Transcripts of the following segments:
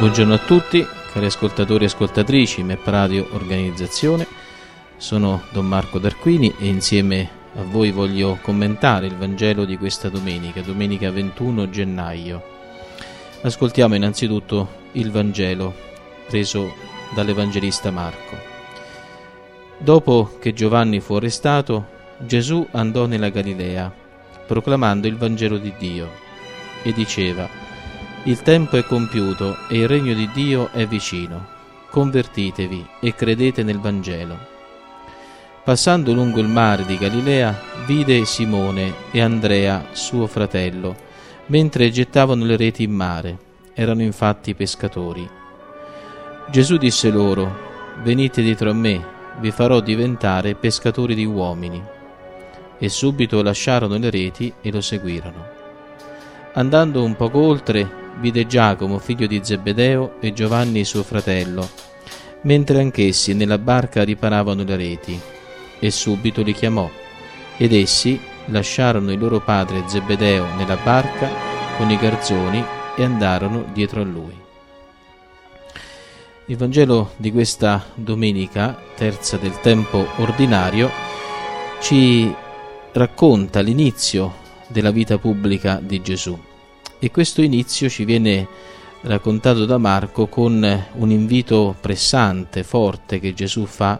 Buongiorno a tutti, cari ascoltatori e ascoltatrici, MEP Radio Organizzazione. Sono Don Marco D'Arquini e insieme a voi voglio commentare il Vangelo di questa domenica 21 gennaio. Ascoltiamo innanzitutto il Vangelo preso dall'Evangelista Marco. Dopo che Giovanni fu arrestato, Gesù andò nella Galilea, proclamando il Vangelo di Dio, e diceva: il tempo è compiuto e il regno di Dio è vicino. Convertitevi e credete nel Vangelo. Passando lungo il mare di Galilea, vide Simone e Andrea, suo fratello, mentre gettavano le reti in mare. Erano infatti pescatori. Gesù disse loro: venite dietro a me, vi farò diventare pescatori di uomini. E subito lasciarono le reti e lo seguirono. Andando un poco oltre, vide Giacomo, figlio di Zebedeo, e Giovanni, suo fratello, mentre anch'essi nella barca riparavano le reti, e subito li chiamò, ed essi lasciarono il loro padre Zebedeo nella barca con i garzoni e andarono dietro a lui. Il Vangelo di questa domenica, terza del tempo ordinario, ci racconta l'inizio della vita pubblica di Gesù. E questo inizio ci viene raccontato da Marco con un invito pressante, forte, che Gesù fa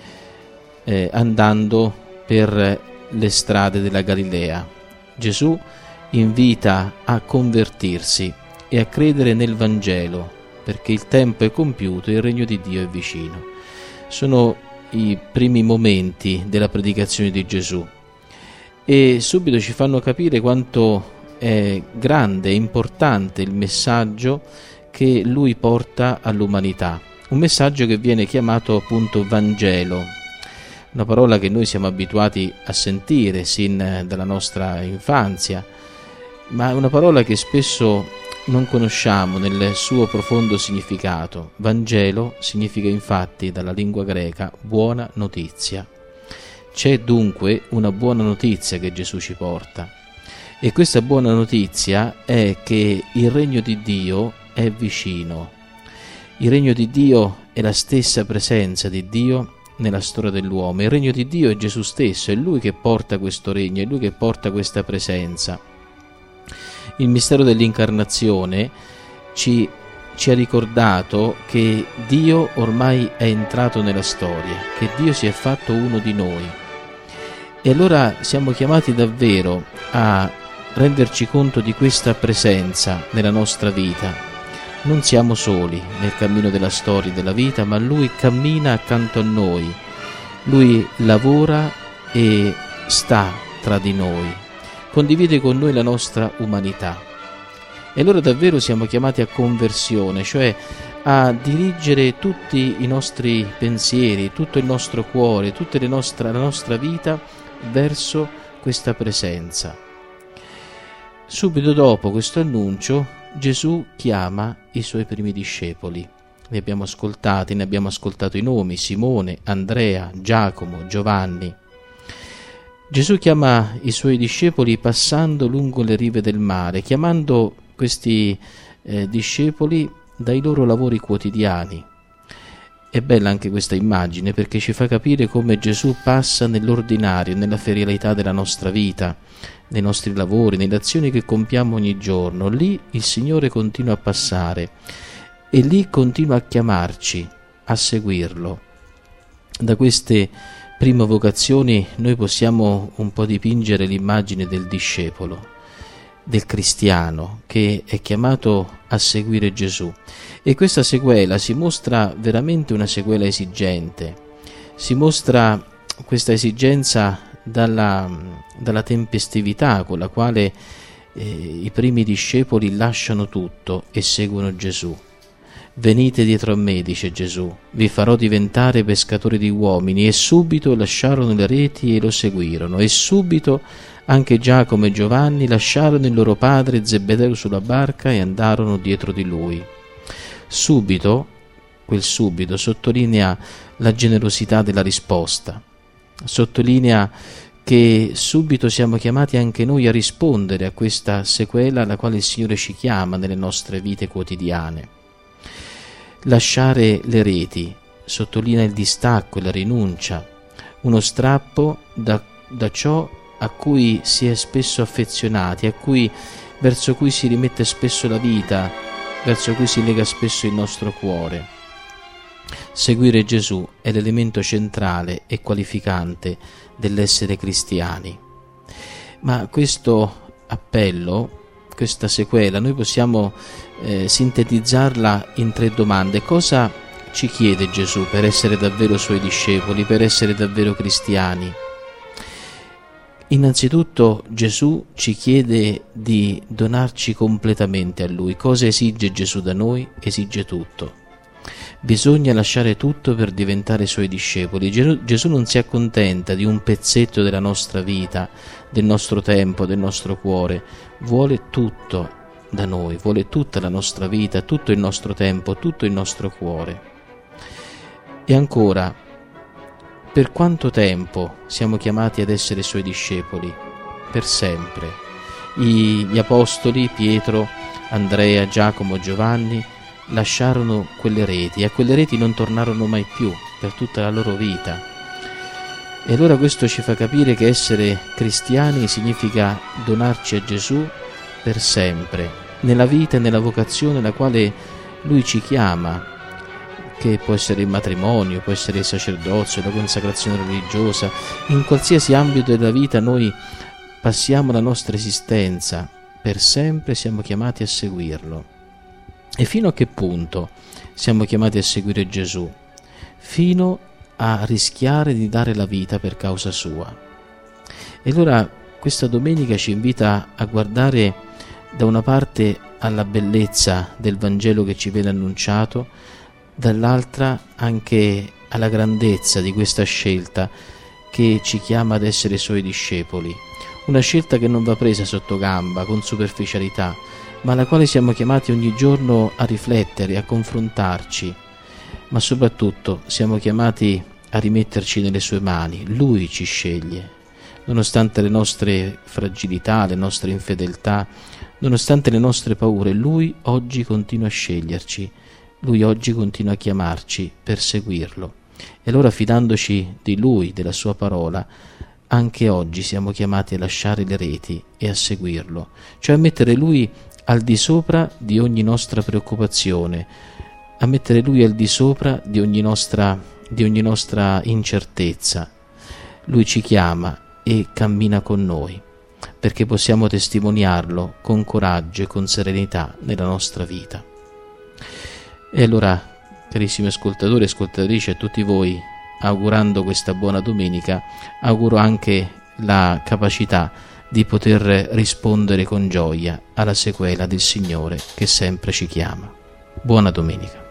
andando per le strade della Galilea. Gesù invita a convertirsi e a credere nel Vangelo, perché il tempo è compiuto e il regno di Dio è vicino. Sono i primi momenti della predicazione di Gesù e subito ci fanno capire quanto è grande e importante il messaggio che lui porta all'umanità, un messaggio che viene chiamato appunto Vangelo, una parola che noi siamo abituati a sentire sin dalla nostra infanzia, ma è una parola che spesso non conosciamo nel suo profondo significato. Vangelo significa infatti dalla lingua greca buona notizia. C'è dunque una buona notizia che Gesù ci porta. E questa buona notizia è che il regno di Dio è vicino. Il regno di Dio è la stessa presenza di Dio nella storia dell'uomo. Il regno di Dio è Gesù stesso, è Lui che porta questo regno, è Lui che porta questa presenza. Il mistero dell'incarnazione ci ha ricordato che Dio ormai è entrato nella storia, che Dio si è fatto uno di noi. E allora siamo chiamati davvero a renderci conto di questa presenza nella nostra vita. Non siamo soli nel cammino della storia della vita, ma Lui cammina accanto a noi. Lui lavora e sta tra di noi, condivide con noi la nostra umanità. E allora davvero siamo chiamati a conversione, cioè a dirigere tutti i nostri pensieri, tutto il nostro cuore, tutta la nostra vita verso questa presenza. Subito dopo questo annuncio, Gesù chiama i suoi primi discepoli. Ne abbiamo ascoltato i nomi: Simone, Andrea, Giacomo, Giovanni. Gesù chiama i suoi discepoli passando lungo le rive del mare, chiamando questi discepoli dai loro lavori quotidiani. È bella anche questa immagine perché ci fa capire come Gesù passa nell'ordinario, nella ferialità della nostra vita, nei nostri lavori, nelle azioni che compiamo ogni giorno. Lì il Signore continua a passare e lì continua a chiamarci a seguirlo. Da queste prime vocazioni noi possiamo un po' dipingere l'immagine del discepolo, del cristiano che è chiamato a seguire Gesù. E questa sequela si mostra veramente una sequela esigente, si mostra questa esigenza dalla tempestività con la quale i primi discepoli lasciano tutto e seguono Gesù. Venite dietro a me, dice Gesù, vi farò diventare pescatori di uomini. E subito lasciarono le reti e lo seguirono. E subito anche Giacomo e Giovanni lasciarono il loro padre Zebedeo sulla barca e andarono dietro di lui. Subito, quel subito sottolinea la generosità della risposta, sottolinea che subito siamo chiamati anche noi a rispondere a questa sequela alla quale il Signore ci chiama nelle nostre vite quotidiane. Lasciare le reti sottolinea il distacco e la rinuncia, uno strappo da ciò a cui si è spesso affezionati, verso cui si rimette spesso la vita, verso cui si lega spesso il nostro cuore. Seguire Gesù è l'elemento centrale e qualificante dell'essere cristiani. Ma questo appello, questa sequela, noi possiamo sintetizzarla in 3 domande. Cosa ci chiede Gesù per essere davvero Suoi discepoli, per essere davvero cristiani? Innanzitutto Gesù ci chiede di donarci completamente a Lui. Cosa esige Gesù da noi? Esige tutto. Bisogna lasciare tutto per diventare Suoi discepoli. Gesù non si accontenta di un pezzetto della nostra vita, del nostro tempo, del nostro cuore. Vuole tutto da noi, vuole tutta la nostra vita, tutto il nostro tempo, tutto il nostro cuore. E ancora, per quanto tempo siamo chiamati ad essere Suoi discepoli? Per sempre. Gli apostoli Pietro, Andrea, Giacomo, Giovanni lasciarono quelle reti e a quelle reti non tornarono mai più per tutta la loro vita. E allora questo ci fa capire che essere cristiani significa donarci a Gesù per sempre, nella vita e nella vocazione alla quale Lui ci chiama, che può essere il matrimonio, può essere il sacerdozio, la consacrazione religiosa. In qualsiasi ambito della vita noi passiamo la nostra esistenza, per sempre siamo chiamati a seguirlo. E fino a che punto siamo chiamati a seguire Gesù? Fino a rischiare di dare la vita per causa sua. E allora questa domenica ci invita a guardare da una parte alla bellezza del Vangelo che ci viene annunciato, dall'altra anche alla grandezza di questa scelta che ci chiama ad essere Suoi discepoli. Una scelta che non va presa sotto gamba, con superficialità, ma alla quale siamo chiamati ogni giorno a riflettere, a confrontarci, ma soprattutto siamo chiamati a rimetterci nelle Sue mani. Lui ci sceglie, nonostante le nostre fragilità, le nostre infedeltà, nonostante le nostre paure. Lui oggi continua a sceglierci, Lui oggi continua a chiamarci per seguirlo. E allora, fidandoci di Lui, della Sua parola, anche oggi siamo chiamati a lasciare le reti e a seguirlo, cioè a mettere Lui al di sopra di ogni nostra preoccupazione, a mettere Lui al di sopra di ogni nostra incertezza. Lui ci chiama e cammina con noi, perché possiamo testimoniarlo con coraggio e con serenità nella nostra vita. E allora, carissimi ascoltatori e ascoltatrici, a tutti voi, augurando questa buona domenica, auguro anche la capacità di poter rispondere con gioia alla sequela del Signore che sempre ci chiama. Buona domenica.